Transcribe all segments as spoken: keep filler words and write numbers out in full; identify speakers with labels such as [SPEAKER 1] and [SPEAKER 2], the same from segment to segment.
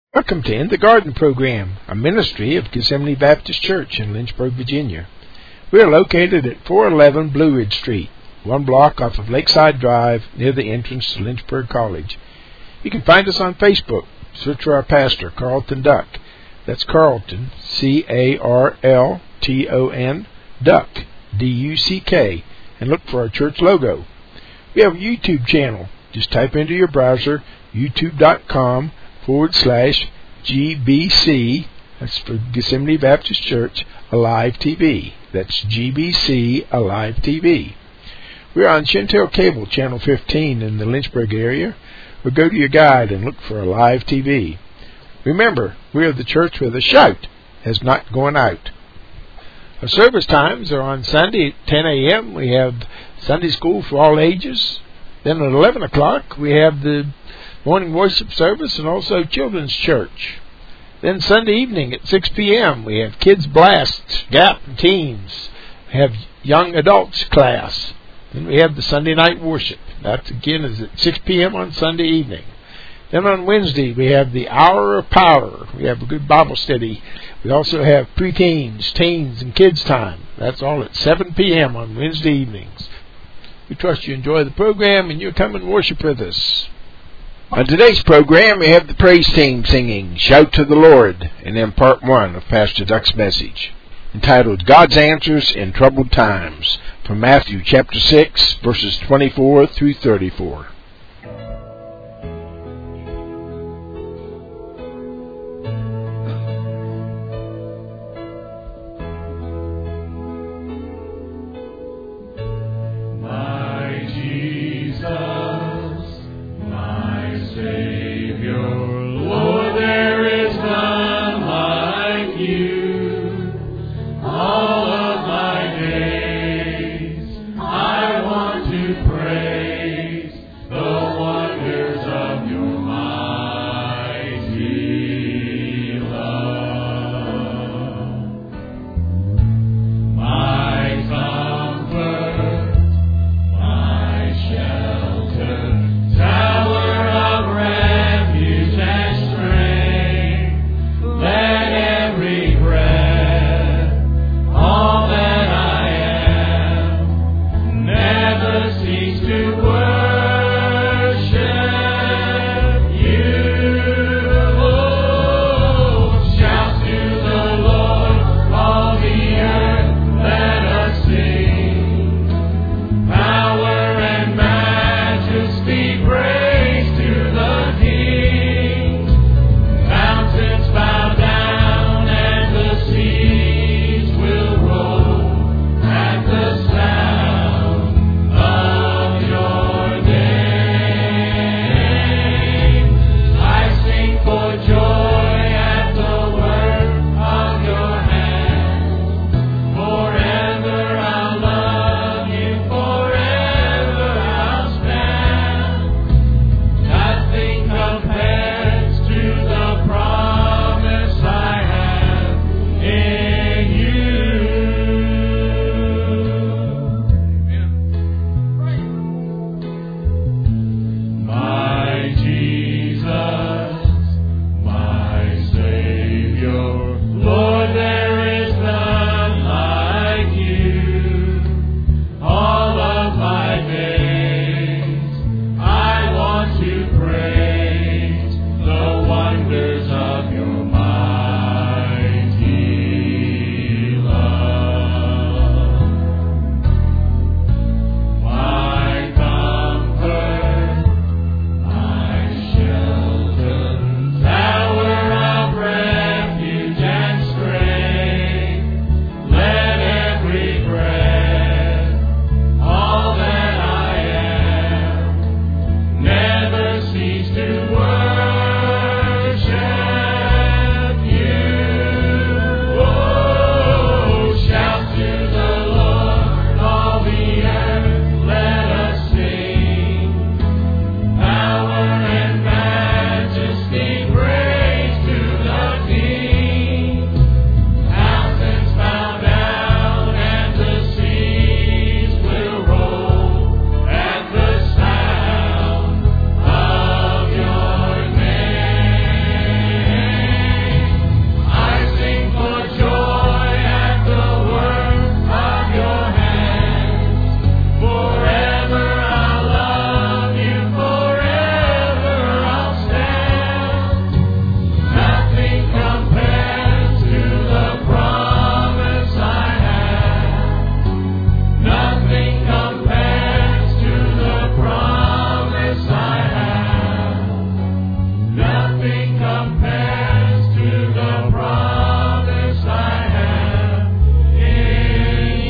[SPEAKER 1] Welcome to In the Garden program, a ministry of Gethsemane Baptist Church in Lynchburg, Virginia. We are located at four eleven Blue Ridge Street, one block off of Lakeside Drive near the entrance to Lynchburg College. You can find us on Facebook. Search for our pastor, Carlton Duck. That's Carlton, C A R L T O N, Duck, D U C K, and look for our church logo. We have a YouTube channel. Just type into your browser youtube.com forward slash GBC, that's for Gethsemane Baptist Church, Alive T V. That's G B C Alive T V. We're on Chantel Cable, Channel fifteen in the Lynchburg area, or go to your guide and look for Alive T V. Remember, we are the church where the shout has not gone out. Our service times are on Sunday at ten a.m. We have Sunday school for all ages. Then at eleven o'clock, we have the morning worship service and also children's church. Then Sunday evening at six p.m. we have Kids Blast, Gap, and Teens. We have Young Adults class. Then we have the Sunday night worship. That again is at six p.m. on Sunday evening. Then on Wednesday we have the Hour of Power. We have a good Bible study. We also have pre-teens, teens, and kids time. That's all at seven p.m. on Wednesday evenings. We trust you enjoy the program and you'll come and worship with us. On today's program, we have the praise team singing Shout to the Lord, and then part one of Pastor Duck's message, entitled God's Answers in Troubled Times, from Matthew chapter six, verses twenty-four through thirty-four.
[SPEAKER 2] The compares to the promise I have in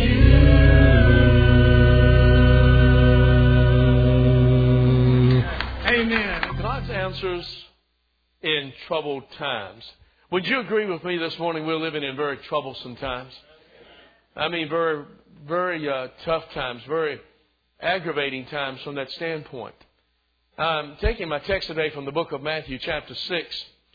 [SPEAKER 2] you. Amen. God's answers in troubled times. Would you agree with me this morning we're living in very troublesome times? I mean, very, very uh, tough times, very aggravating times from that standpoint. I'm taking my text today from the book of Matthew, chapter six.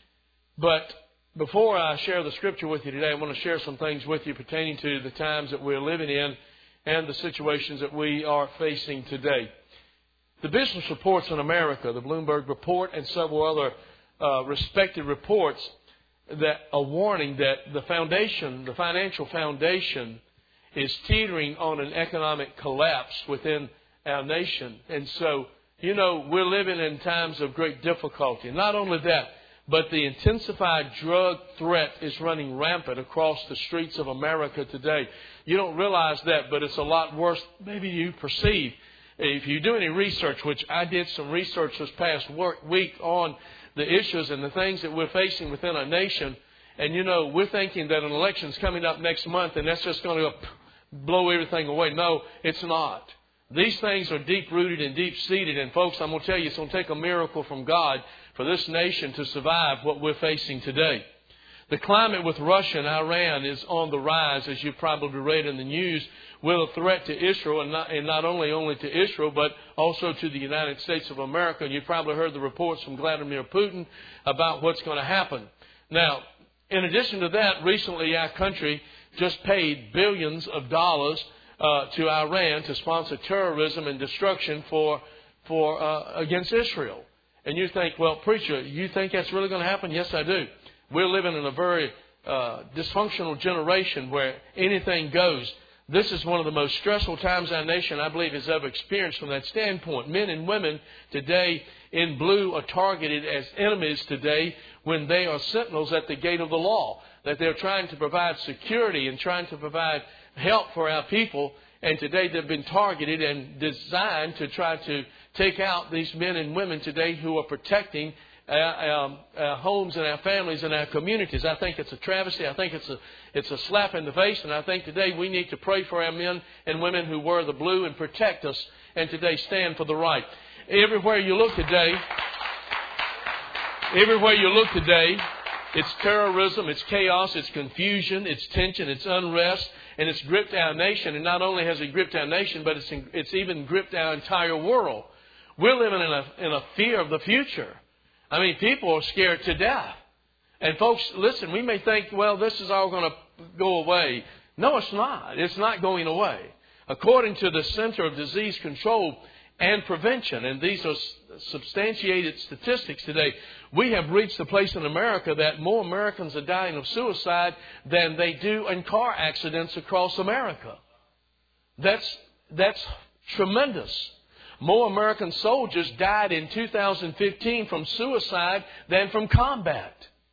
[SPEAKER 2] But before I share the scripture with you today, I want to share some things with you pertaining to the times that we're living in and the situations that we are facing today. The business reports in America, the Bloomberg report and several other uh, respected reports, that a warning that the foundation, the financial foundation, is teetering on an economic collapse within our nation. And so, you know, we're living in times of great difficulty. Not only that, but the intensified drug threat is running rampant across the streets of America today. You don't realize that, but it's a lot worse maybe you perceive. If you do any research, which I did some research this past work, week on the issues and the things that we're facing within our nation, and, you know, we're thinking that an election's coming up next month and that's just going to blow everything away. No, it's not. These things are deep-rooted and deep-seated, and, folks, I'm going to tell you, it's going to take a miracle from God for this nation to survive what we're facing today. The climate with Russia and Iran is on the rise, as you've probably read in the news, with a threat to Israel, and not, and not only only to Israel, but also to the United States of America. And you've probably heard the reports from Vladimir Putin about what's going to happen. Now, in addition to that, recently our country just paid billions of dollars uh, to Iran to sponsor terrorism and destruction for for uh, against Israel. And you think, well, preacher, you think that's really going to happen? Yes, I do. We're living in a very uh, dysfunctional generation where anything goes. This is one of the most stressful times our nation, I believe, has ever experienced from that standpoint. Men and women today in blue are targeted as enemies today when they are sentinels at the gate of the law, that they're trying to provide security and trying to provide help for our people. And today they've been targeted and designed to try to take out these men and women today who are protecting Our, um, our homes and our families and our communities. I think it's a travesty. I think it's a it's a slap in the face. And I think today we need to pray for our men and women who wear the blue and protect us and today stand for the right. Everywhere you look today, everywhere you look today, it's terrorism, it's chaos, it's confusion, it's tension, it's unrest, and it's gripped our nation. And not only has it gripped our nation, but it's it's even gripped our entire world. We're living in a in a fear of the future. I mean, people are scared to death. And folks, listen, we may think, well, this is all going to go away. No, it's not. It's not going away. According to the Center of Disease Control and Prevention, and these are substantiated statistics today, we have reached the place in America that more Americans are dying of suicide than they do in car accidents across America. That's, that's tremendous. More American soldiers died in two thousand fifteen from suicide than from combat.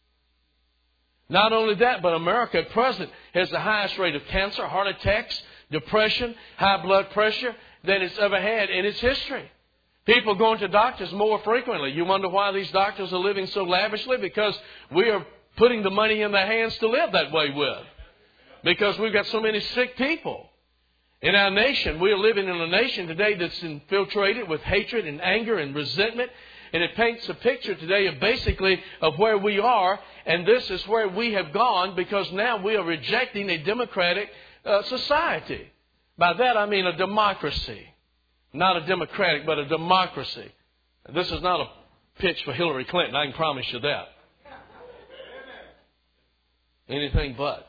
[SPEAKER 2] Not only that, but America at present has the highest rate of cancer, heart attacks, depression, high blood pressure than it's ever had in its history. People going to doctors more frequently. You wonder why these doctors are living so lavishly? Because we are putting the money in their hands to live that way with. Because we've got so many sick people. In our nation, we are living in a nation today that's infiltrated with hatred and anger and resentment. And it paints a picture today of basically of where we are. And this is where we have gone because now we are rejecting a democratic uh, society. By that I mean a democracy. Not a democratic, but a democracy. This is not a pitch for Hillary Clinton. I can promise you that. Anything but.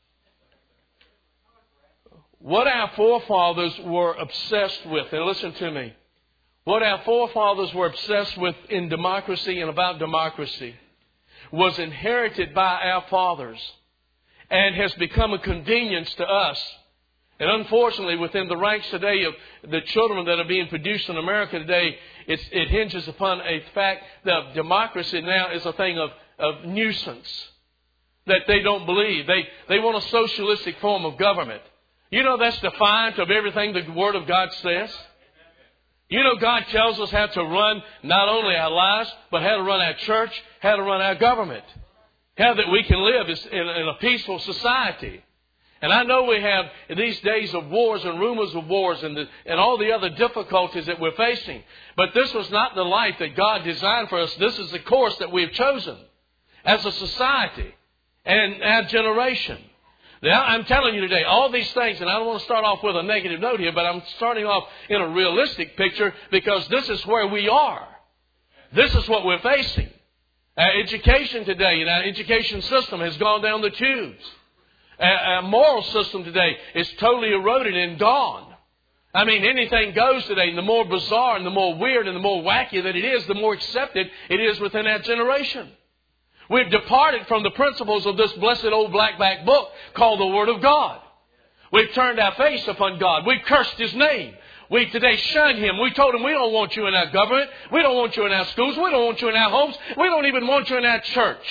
[SPEAKER 2] What our forefathers were obsessed with, and listen to me, what our forefathers were obsessed with in democracy and about democracy was inherited by our fathers and has become a convenience to us. And unfortunately, within the ranks today of the children that are being produced in America today, it's, it hinges upon a fact that democracy now is a thing of, of nuisance, that they don't believe. They, they want a socialistic form of government. You know, that's defiant of everything the Word of God says. You know, God tells us how to run not only our lives, but how to run our church, how to run our government, how that we can live in a peaceful society. And I know we have in these days of wars and rumors of wars and, the, and all the other difficulties that we're facing. But this was not the life that God designed for us. This is the course that we've chosen as a society and our generation. Now, I'm telling you today, all these things, and I don't want to start off with a negative note here, but I'm starting off in a realistic picture because this is where we are. This is what we're facing. Our education today and our education system has gone down the tubes. Our moral system today is totally eroded and gone. I mean, anything goes today. And the more bizarre and the more weird and the more wacky that it is, the more accepted it is within our generation. We've departed from the principles of this blessed old black-back book called the Word of God. We've turned our face upon God. We've cursed His name. We today shunned Him. We told Him, we don't want you in our government. We don't want you in our schools. We don't want you in our homes. We don't even want you in our church.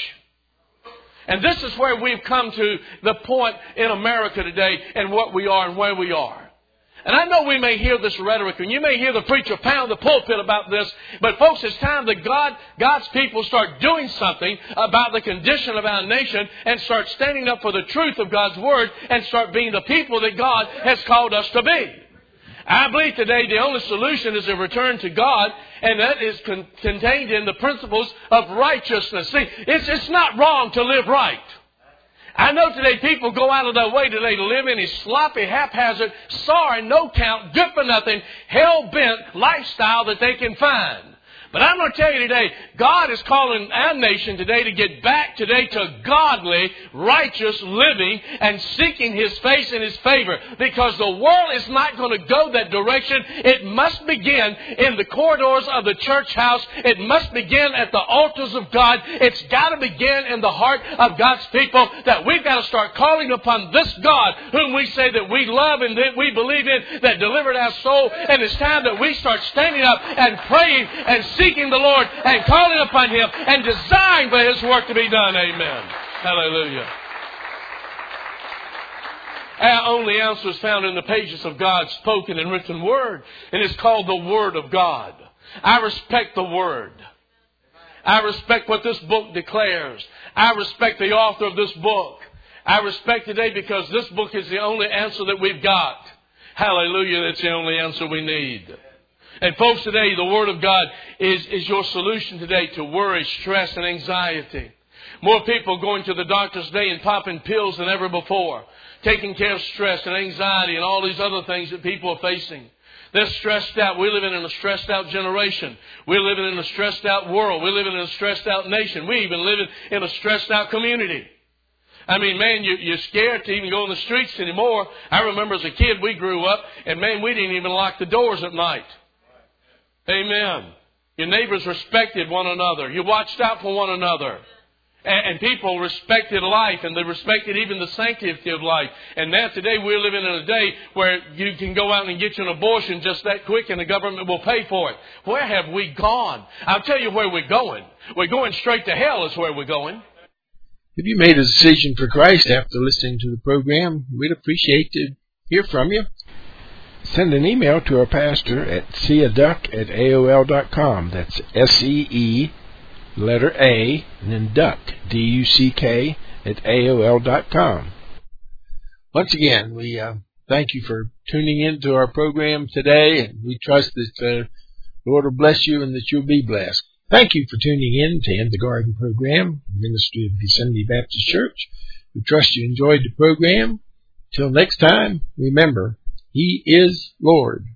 [SPEAKER 2] And this is where we've come to the point in America today and what we are and where we are. And I know we may hear this rhetoric and you may hear the preacher pound the pulpit about this. But folks, it's time that God, God's people start doing something about the condition of our nation and start standing up for the truth of God's Word and start being the people that God has called us to be. I believe today the only solution is a return to God, and that is con- contained in the principles of righteousness. See, it's, it's not wrong to live right. I know today people go out of their way today to live in a sloppy, haphazard, sorry, no count, good for nothing, hell-bent lifestyle that they can find. But I'm going to tell you today, God is calling our nation today to get back today to godly, righteous living and seeking His face and His favor. Because the world is not going to go that direction. It must begin in the corridors of the church house. It must begin at the altars of God. It's got to begin in the heart of God's people, that we've got to start calling upon this God whom we say that we love and that we believe in, that delivered our soul. And it's time that we start standing up and praying and seeking Seeking the Lord and calling upon Him and desiring for His work to be done. Amen. Hallelujah. Our only answer is found in the pages of God's spoken and written Word. And it's called the Word of God. I respect the Word. I respect what this book declares. I respect the author of this book. I respect today because this book is the only answer that we've got. Hallelujah. That's the only answer we need. And folks, today the Word of God is, is your solution today to worry, stress, and anxiety. More people going to the doctors today and popping pills than ever before. Taking care of stress and anxiety and all these other things that people are facing. They're stressed out. We're living in a stressed out generation. We're living in a stressed out world. We're living in a stressed out nation. We even live in a stressed out community. I mean, man, you, you're scared to even go in the streets anymore. I remember as a kid we grew up and man, we didn't even lock the doors at night. Amen. Your neighbors respected one another. You watched out for one another. And, and people respected life, and they respected even the sanctity of life. And now today we're living in a day where you can go out and get you an abortion just that quick and the government will pay for it. Where have we gone? I'll tell you where we're going. We're going straight to hell is where we're going.
[SPEAKER 1] If you made a decision for Christ after listening to the program, we'd appreciate to hear from you. Send an email to our pastor at seaduck at A O L dot com. That's S E E, letter A, and then duck, D U C K, at A O L dot com. Once again, we uh, thank you for tuning in to our program today, and we trust that uh, the Lord will bless you and that you'll be blessed. Thank you for tuning in to In the Garden program, Ministry of Gethsemane Baptist Church. We trust you enjoyed the program. Till next time, remember, He is Lord.